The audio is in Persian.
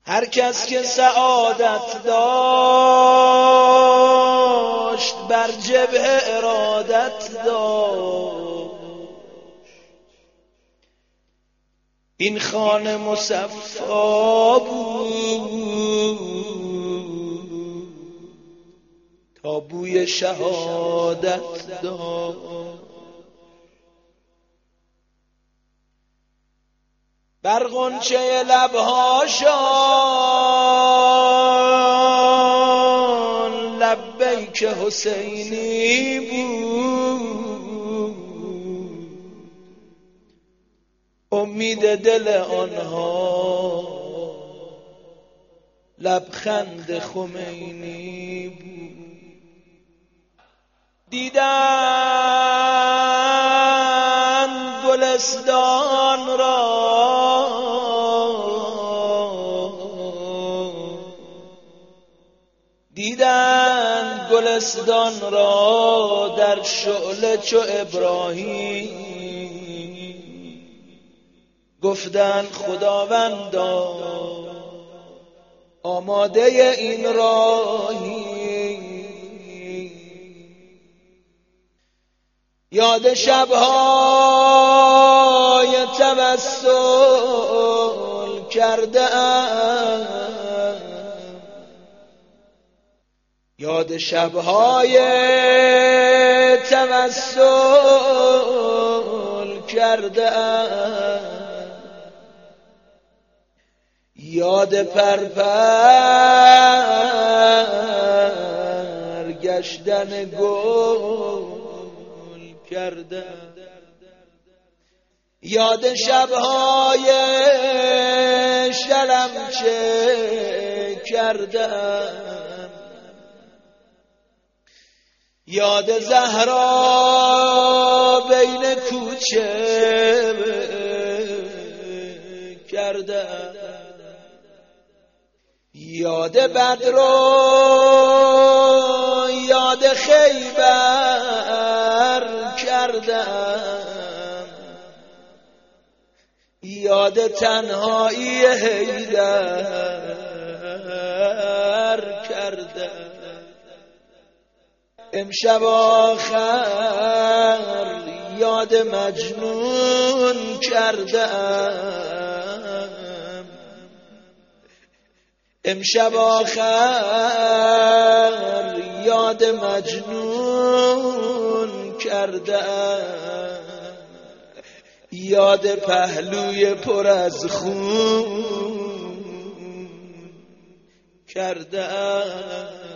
هر کس که سعادت داشت بر جبهه ارادت داشت. این خانه مصفا بود تا بوی شهادت داشت. بر غنچه لبهاشان لبیک حسینی بود. امید دل آنها لبخند خمینی بود. دیدن گلستان را دیدن گلستان را در شعله چو ابراهیم. گفتن خداوندا آماده این راهی. یاد شب‌های توسل کرده‌ام، یاد شب‌های توسل کرده‌ام، یاد پرپر گشتن گل کردم، یاد شب‌های شلمچه کردم، یاد زهرا بین کوچه کردم، یاد بدر و یاد خیبر کردم، یاد تنهایی حیدر کردم. امشب آخر یاد مجنون کردم، امشب آخر یاد مجنون کردم، یاد پهلوی پر از خون کردم.